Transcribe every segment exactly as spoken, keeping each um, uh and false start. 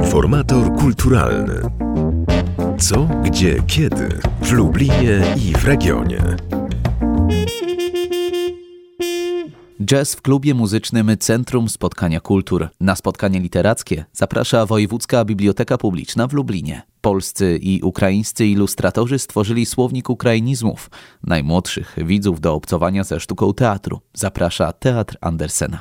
Informator kulturalny. Co, gdzie, kiedy w Lublinie i w regionie. Jazz w klubie muzycznym Centrum Spotkania Kultur. Na spotkanie literackie zaprasza Wojewódzka Biblioteka Publiczna w Lublinie. Polscy i ukraińscy ilustratorzy stworzyli słownik ukrainizmów. Najmłodszych widzów do obcowania ze sztuką teatru zaprasza Teatr Andersena.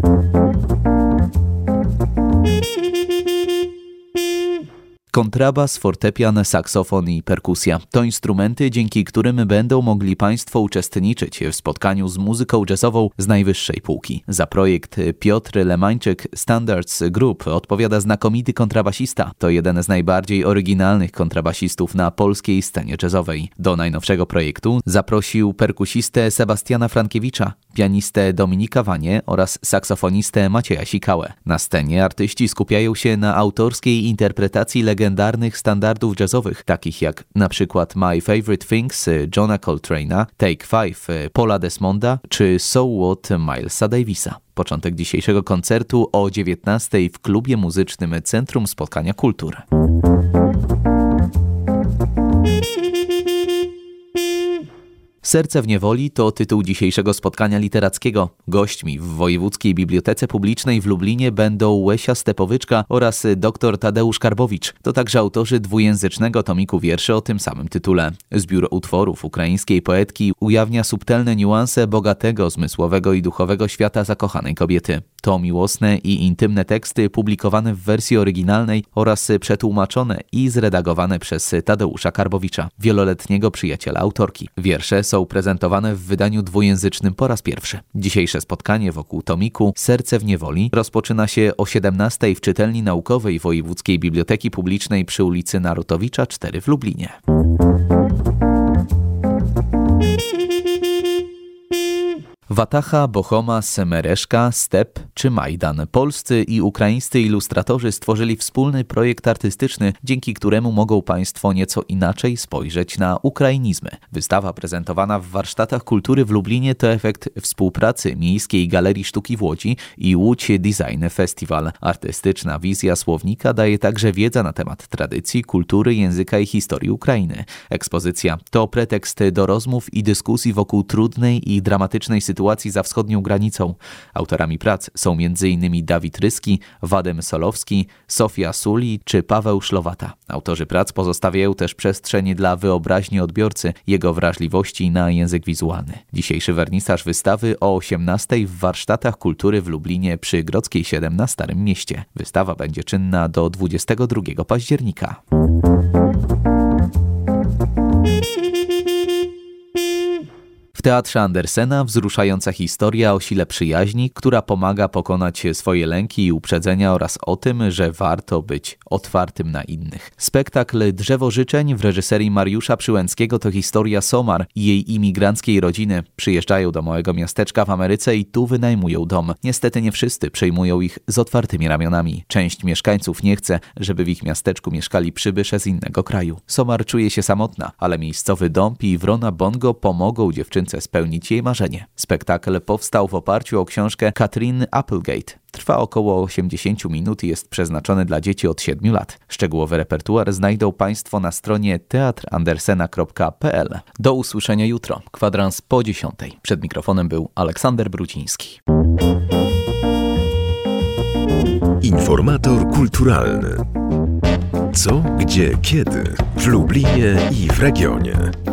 Kontrabas, fortepian, saksofon i perkusja to instrumenty, dzięki którym będą mogli Państwo uczestniczyć w spotkaniu z muzyką jazzową z najwyższej półki. Za projekt Piotr Lemańczyk Standards Group odpowiada znakomity kontrabasista. To jeden z najbardziej oryginalnych kontrabasistów na polskiej scenie jazzowej. Do najnowszego projektu zaprosił perkusistę Sebastiana Frankiewicza, pianistę Dominika Wanie oraz saksofonistę Macieja Sikałę. Na scenie artyści skupiają się na autorskiej interpretacji legendarnych standardów jazzowych, takich jak na przykład My Favorite Things Johna Coltrane'a, Take Five Paula Desmonda czy So What Milesa Davisa. Początek dzisiejszego koncertu o dziewiętnastej w klubie muzycznym Centrum Spotkania Kultur. Serce w niewoli to tytuł dzisiejszego spotkania literackiego. Gośćmi w Wojewódzkiej Bibliotece Publicznej w Lublinie będą Łesia Stepowyczka oraz dr Tadeusz Karbowicz. To także autorzy dwujęzycznego tomiku wierszy o tym samym tytule. Zbiór utworów ukraińskiej poetki ujawnia subtelne niuanse bogatego, zmysłowego i duchowego świata zakochanej kobiety. To miłosne i intymne teksty publikowane w wersji oryginalnej oraz przetłumaczone i zredagowane przez Tadeusza Karbowicza, wieloletniego przyjaciela autorki. Wiersze są prezentowane w wydaniu dwujęzycznym po raz pierwszy. Dzisiejsze spotkanie wokół tomiku Serce w niewoli rozpoczyna się o siedemnastej w czytelni naukowej Wojewódzkiej Biblioteki Publicznej przy ulicy Narutowicza cztery w Lublinie. Wataha, Bohoma, Semereszka, Step czy Majdan. Polscy i ukraińscy ilustratorzy stworzyli wspólny projekt artystyczny, dzięki któremu mogą Państwo nieco inaczej spojrzeć na ukrainizmy. Wystawa prezentowana w Warsztatach Kultury w Lublinie to efekt współpracy Miejskiej Galerii Sztuki w Łodzi i Łódź Design Festival. Artystyczna wizja słownika daje także wiedzę na temat tradycji, kultury, języka i historii Ukrainy. Ekspozycja to pretekst do rozmów i dyskusji wokół trudnej i dramatycznej sytuacji sytuacji za wschodnią granicą. Autorami prac są między innymi Dawid Ryski, Wadym Solowski, Sofia Suli czy Paweł Szlowata. Autorzy prac pozostawiają też przestrzeń dla wyobraźni odbiorcy, jego wrażliwości na język wizualny. Dzisiejszy wernisaż wystawy o osiemnastej w Warsztatach Kultury w Lublinie przy Grodzkiej siedem na Starym Mieście. Wystawa będzie czynna do dwudziestego drugiego października. W Teatrze Andersena wzruszająca historia o sile przyjaźni, która pomaga pokonać swoje lęki i uprzedzenia oraz o tym, że warto być otwartym na innych. Spektakl Drzewo Życzeń w reżyserii Mariusza Przyłęckiego to historia Somar i jej imigranckiej rodziny. Przyjeżdżają do małego miasteczka w Ameryce i tu wynajmują dom. Niestety nie wszyscy przyjmują ich z otwartymi ramionami. Część mieszkańców nie chce, żeby w ich miasteczku mieszkali przybysze z innego kraju. Somar czuje się samotna, ale miejscowy Dąb i Wrona Bongo pomogą dziewczynce spełnić jej marzenie. Spektakl powstał w oparciu o książkę Katrin Applegate. Trwa około osiemdziesiąt minut i jest przeznaczony dla dzieci od siedmiu lat. Szczegółowy repertuar znajdą Państwo na stronie teatr andersena kropka p l. Do usłyszenia jutro. Kwadrans po dziesiątej. Przed mikrofonem był Aleksander Brudziński. Informator kulturalny. Co, gdzie, kiedy w Lublinie i w regionie.